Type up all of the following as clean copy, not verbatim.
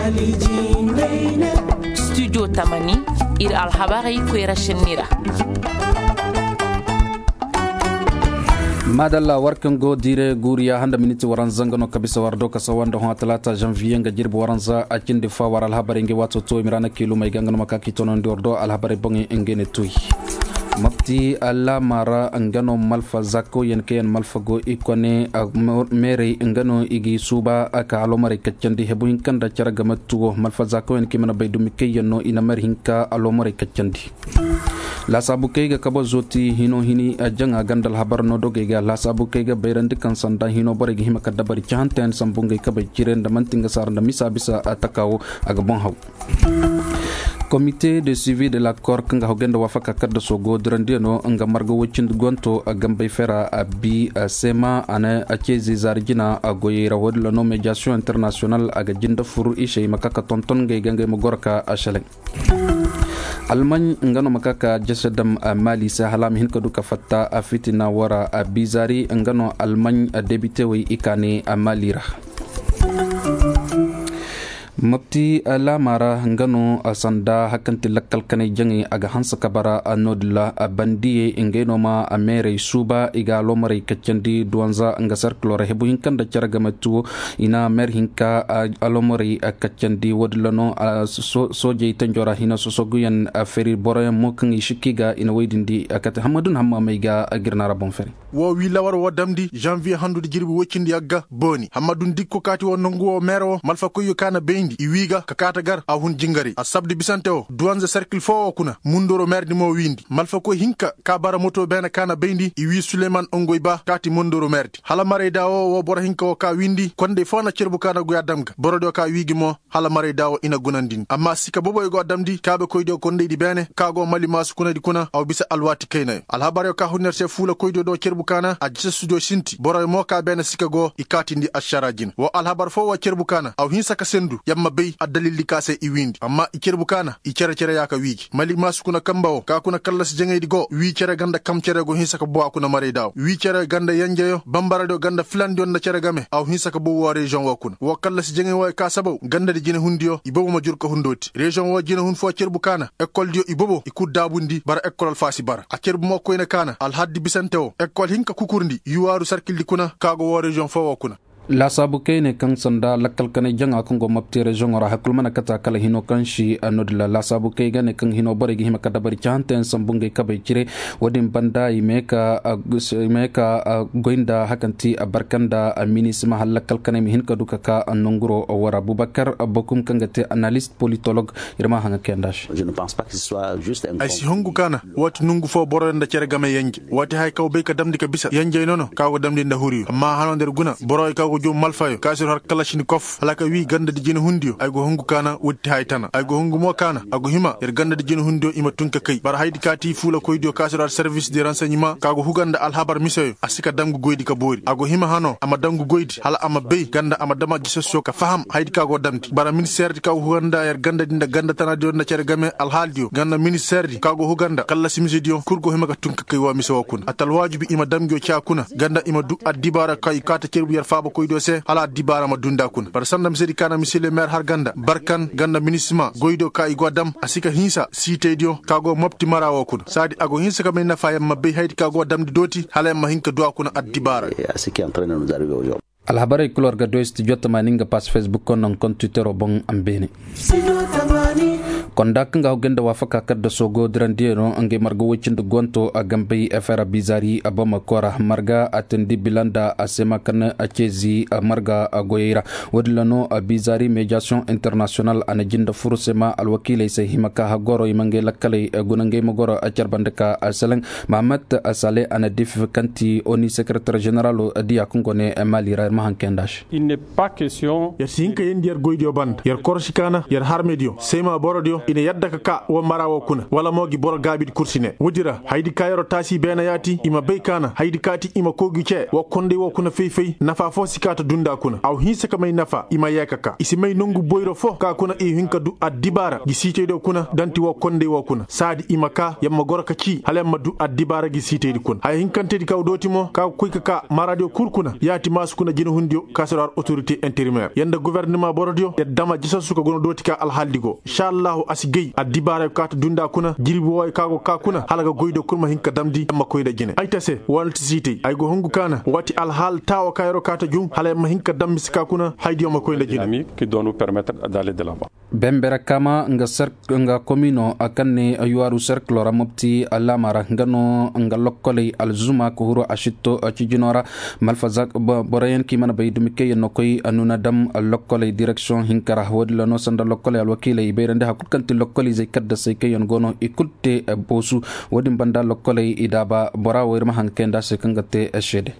studio tamani ir alhabari kwera shenira madalla warkan go dire guriya handa miniti waran zangano kabisa wardo kasawanda ho talata janvier nga jirbo waranza akinde fa war alhabari nge wato to mirana kilo mai gangano makaki tono ndordo alhabari bonge ngene tuy mafti alla mara ngano malfa zakko yen kayan malfa go ikone mere ngano igi suba aka alomare kaccandi hebu hinkanda caraga mattugo malfa zakko yen kimana baydumi kayyanno ina mar hinka alomare kaccandi la sabu kayga kabo zoti hino hini ajanga gandal habar no dogega la sabu kayga bayrandi kan sanda hino boregi hima kadabari chanten sambungai kabay cirenda mantinga saranda misa bisa atakawo aga bon haw comité de suivi de l'accord kanga hogenda wafaka kadda sogo drandino nga margo wocind gonto gambay fera abi sema ana akezi zarjina agoyira wodla no médiation internationale aga jinda furu ishay makaka tonton ngay gangay mogorka ashaleng alman ngano makaka jasadam mali sa halam hin kadu ka fatta fitina wara bizari ngano alman debite wi ikane malira mapti la mara ngano asanda hakanti lakkal kane jangi aga hansa kabara anodla bandiye ingeno ma amere suba iga lomare kacandi duanza nga circular hebu hinkanda caraga matu ina mer hinka alomare kacandi wodlano soje tanjora hina sosoguyan feri bora mokan ishikiga ina wedindi akata hamadun hamma maiga agirnara bon feri wo wi lawar wo damdi janvier handude jirbi woccindi yagga boni hamadun dikko kati wo nongo mero malfa koyo kana bendi iwiga kakata gar a hun jingari a sabdi bisante o duanza circle fo kuna mundoro merdi mo windi malfa ko hinka ka bara moto bena kana bendi iwi Suleiman Ongoy Ba kati mundoro merdi hala mare dawo wo bora hinka o ka windi konde fona cerbu kana go yadamga borodo ka wigi mo hala mare dawo ina gunandin amma sika bobo go damdi kabe koydo konde di bene kago mali masu kuna di kuna aw bisa alwati kayna alhabare ka hunner se fula koydo do cerbu kana a jisa studio sinti boro mo ka bene sika go ikati ndi asharajin wo alhabar fo wa cerbu kana aw hinsa ka sendu yamma bay adalili kase iwindi amma icerbu kana icere yaka wigi mali masu kuna kambawo ka kuna kallas jengaydi go wi cere ganda kam cere go hinsa ka bo kuna mare daw wi cere ganda yanjeyo bambara do ganda flandi on na cere game aw hinsa ka bo wo region wa kuna wo kallas jengay wo ka sabaw ganda de jine hundiyo ibobo ma jurko hundoti region wo jine hun fo cerbu kana école dio ibobo ikuddabundi bara école fasi bara a cerbu mo koyna kana al haddi bisanteo école hinka kukurndi yuwaru sarkil di kuna kago wo region fo wa kuna la sabu kayne kan sanda lakkal kane janga kongo mapti region ora hakul mana kata kala hino kanshi anodla la sabu kay gane kan hino bore gi hima kadabari chanten sambunge kabay cire wadin banda imeka goinda hakanti abarkanda minisma halakal kane mi hin kaduka ka anonguro wara Boubacar Bokum kangate analyste politologue irma hanga kendash je ne pense pas que ce soit juste un ay si hongu kana wati nungu fo boro nda cere game yangi wati hay kaw be ka damdi ka bisa yanje nono kaw damdi nda huri amma hanon der guna boro kaw jo malfayo kasir har kalashnikov halaka wi ganda di jine hundiyo ay go hongu kana wutti haytana ay go hongu mo kana ago hima yer ganda di jine hundiyo ima tunka kay bar haydi kati fula koydio kasir har service de renseignement kago huganda al habar misayo asika dangu goydi ka bori ago hima hano ama dangu goydi hala ama bey ganda ama dama jisoso ka faham haydi kago damti bara ministère di kago huganda yer ganda dinda ganda tanadio na cere game al haldio ganda ministère di kago huganda kala simisidio kurgo hima ka tunka kay wa misawo kun atal wajibi ima damgyo ciakuna ganda ima du adibara kay kata cerbu yer faba koydo se hala dibara ma dunda kun par sandam sedi kana monsieur le maire har ganda barkan ganda ministre goydo ka igodam asika hinsa cité dio kago mopti marawo kun sadi ago hinsa ka menna fayam mabbe haydi kago damdi doti hala ma hinka do kun adibara asiki en train de nous arriver aujourd'hui alhabare kulor ga do sti jotta maninga pass facebook kon non kon twitter bon ambene kondak nga hogenda wafaka kadda sogo drandiro ange margo wocind gonto agambay fr bizari abama kora marga atendi bilanda asema kana achezi marga agoyira wadlano bizari médiation internationale anajinda furusema alwakile se himaka hagoro imange lakale gunange mogoro acharbandaka asalang Mahamat Saleh anadif kanti oni secrétaire général dia kongone malira mahankendash il n'est pas question yer sinka yendier goydio band yer korshikana yer harmedio sema borodio ina yadda ka wa marawo kuna wala mogi bor gabid kursine wudira haydi kayro tasi bena yati ima baykana haydi kati ima kogi ce wa konde wo kuna feifei nafa fo sikata dunda kuna aw hinsa kamay nafa ima yakaka isimay nongu boyro fo ka kuna e hinka du addibara gi sitede kuna danti wo konde wo kuna sadi ima ka yamma gorka ci halemma du addibara gi sitede kuna hay hinkantedi kaw dotimo ka kuyka ka maradio kurkuna yati masu kuna jina hundio kasar autorité intérimaire yanda gouvernement borodio e dama jisa suka gono doti ka alhaldigo inshallah asigey addibara ka to dunda kuna jiribo way kago ka kuna halaga goydo kurma hinka damdi amma koyda jine ay tase walti site ay go hongu kana wati alhal tawo kayro ka to jum hala ma hinka dammi sika kuna haydi amma koyda jine qui doit nous permettre d'aller de l'avant. Bembera kama nga komino akanne ayuaru cercle ramopti alamara ngano nga lokkole alzuma ko huro ashitto cijinora malfazak borayen ki mana bay dumike yenno koy anuna dam lokkole direction hinkara wodla no sanda lokkole alwakile iberande hakutkanti lokkole zay kadda say kayon gono ikulte bosu wodi banda lokkole idaba bora werma hankenda sekangate ashede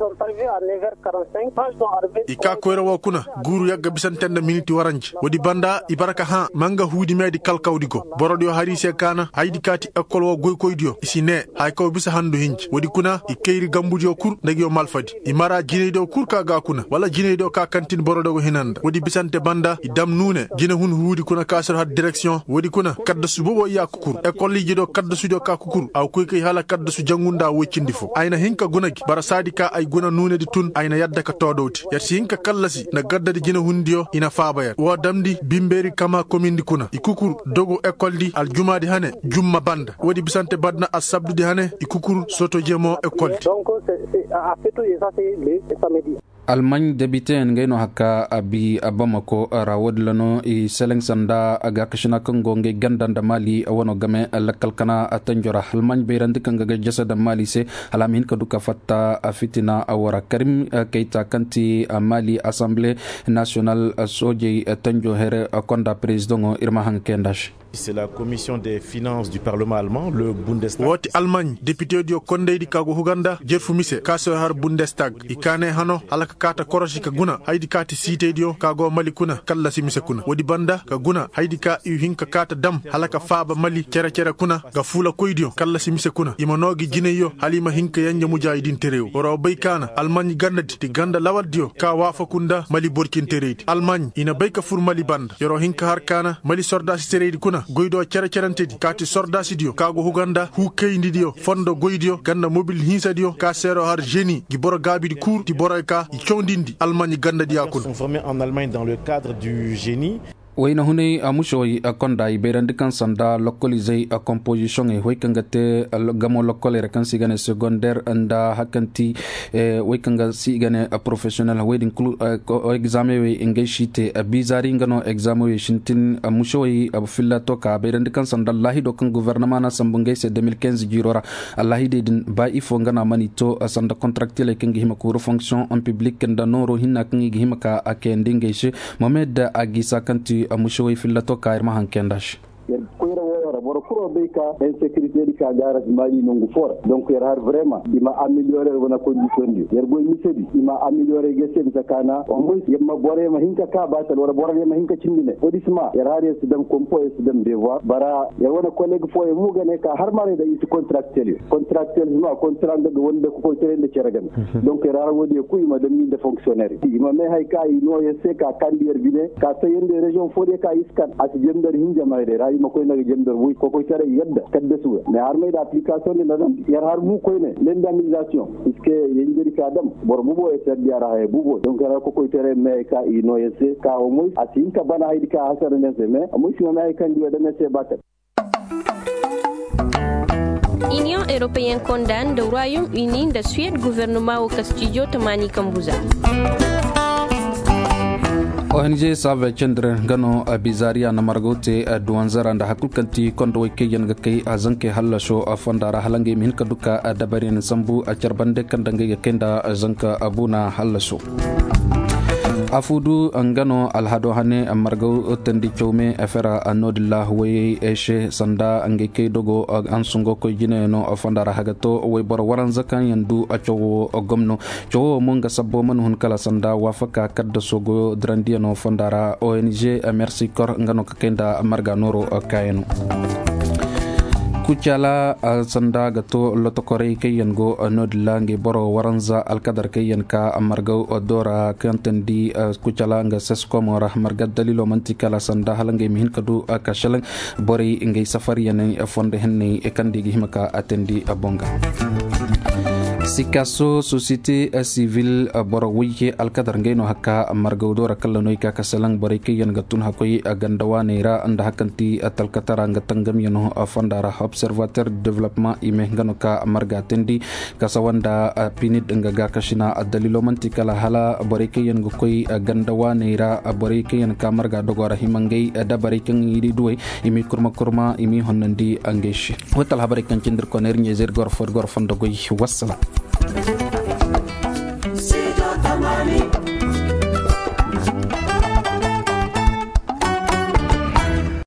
ika koyro wo kuna guru yagga bisantenda miniti waranji wodi banda ibaraka ha manga huudi medi kalkawdigo borodio harise kana haydi kati ekkol wo goy koydio isine hay ko bisa hando hinji wodi kuna ikeyri gambudio kur ndagio malfadi imara jineydo kur ka ga kuna wala jineydo ka kantin borodo hinanda wodi bisante banda idam nune jine hun huudi kuna kasar had direction wodi kuna kadda su bobo yakukur ekkol lijido kadda su do ka kukur aw koy kay hala kadda su jangunda woccindi fu ayna hinka gunagi bara sadika ay guna nune di tun ayna yadda ka todoti yati hinka kallasi na gaddadi jina hundiyo ina faabaya wo damdi bimberi kama komindi kuna ikukur dogo école di al jumadi hane jumma banda wodi bisante badna asabdu di hane ikukur soto jemo école donc c'est à fait tout ça c'est le samedi Allemagne debite ngeno haka abi abamako rawod lano i seleng sanda aga kashina kongo nge gandanda mali wono game lakal kana atanjora Allemagne beirandi kanga jasada mali se alamin kaduka fatta afitina awara Karim Keita kanti mali assemblée nationale soje tanjo here konda président Irma Hankendash. C'est la commission des finances du Parlement allemand, le Bundestag. Woti Allemagne député dio konde di kago Huganda jerfu mise kaso har Bundestag ikane hano alaka kata koroshi ka guna haydi kati site dio kago mali kuna kalla simise kuna wodi banda ka guna haydi ka hinka kata dam halaka faaba mali cera kuna ga fula koydio kalla simise kuna imanogi jineyo halima hinka yanja mujahidin terew woro baykana Allemagne gandadi ti ganda lawal dio ka wafa kunda mali borkin tereydi Allemagne ina bayka fur mali banda yoro hinka har kana mali sordasi tereydi kuna goydo cerantedi kati sordasi dio kago Huganda hu kayndi dio fondo goydio ganda mobile hinsa dio ka sero har génie gi boro gabidi cour ti boroyka i chondindi Allemagne ganda dia kun sont formés en Allemagne dans le cadre du génie. wayna hune amushoy akonda iberandi kan sanda localisé a composition e hoykangate gamo locale rekan sigane secondaire anda hakanti hoykanga sigane a professionnel wedding examen we engagite bizari ngano examen we shintin amushoy abfilla to ka berandi kan sanda lahi do kan gouvernement na sambungay se 2015 jirora allahi de din ba ifo ngana manito sanda contractuel kengi hima ko fonction en public kenda noro hinna kengi hima ka akendinge she Mohamed Agisa kanti amushoy fillato kair ma hankendash koyra wora boro kuro beyka insécurité di ka garas mali nongu fora donc har vraiment ima améliorer wona condition di yer boy misedi ima améliorer gesen sakana o moy yemma bore ma hinka ka basal wala bore ma hinka cindine odisma yer har yes dem compo yes dem devoir bara yer wona collègue fo e mugane ka har mare da is contractuel ma contrat de wonde ko ko terende ceragan donc yer har wodi ku ima dem minde fonctionnaire ima me hay ka ino yesse ka kandier bine ka sayende région fode ka iskat as jemder hinja mayde ma koy nagi jemder wuy ko koy tere yedda kadde suwa mais har mayda application de ladam yar har mu koy ne l'indemnisation puisque yengeri ka dam bor bubo e ser diara hay bubo donc yar ko koy tere me ka ino yesse ka o moy asin ka bana haydi ka hasara nese mais amoy sima may kan diwa dana se bakat. Union européenne condamne le Royaume-Uni de Suède gouvernement au Castillo Tamani Kambuza. ONG Save Chandra Gano Bizaria Namargote Duanzara nda hakulkanti kondo weke yanga kay azanke hallasho afandara halange min kaduka dabarin sambu acharbande kandange kenda azanka abuna hallasho. afudu ngano alhado hane amargo tendi chome afera anodillah way eshe sanda angeke dogo ansungo ko jine no fandara hagato way bor waran zakan yandu acho gomno cho monga sabbo man hun kala sanda wafaka kaddo sogo drandia no fandara ONG merci kor ngano kakenda amarga noro kayeno kucala sanda gato lotokore kayan go nodla nge boro waranza alkadar kayan ka amargo odora kantendi kucala nga seskomora marga dalilo mantikala sanda halange mihin kadu kashalang bori nge safari yane fonde henne ekandi himaka atendi abonga sikaso société civile boro wike alkadar ngeno hakka amargo dora kallanoy ka kasalang bori kayan gatun hakoy agandawane ra anda hakanti atalkatara ngatangam yano fandara observateur de développement ime ngano ka amarga tendi kasawanda pinid ngaga kashina dalilo mantikala hala bori kayan gokoy agandawane ra bori kayan ka amarga dogora himangay da bari kan yidi duwe imi kurma imi honnandi angeshi hotal habari kan cindir koner nyezer gor for gor fondogoy wassala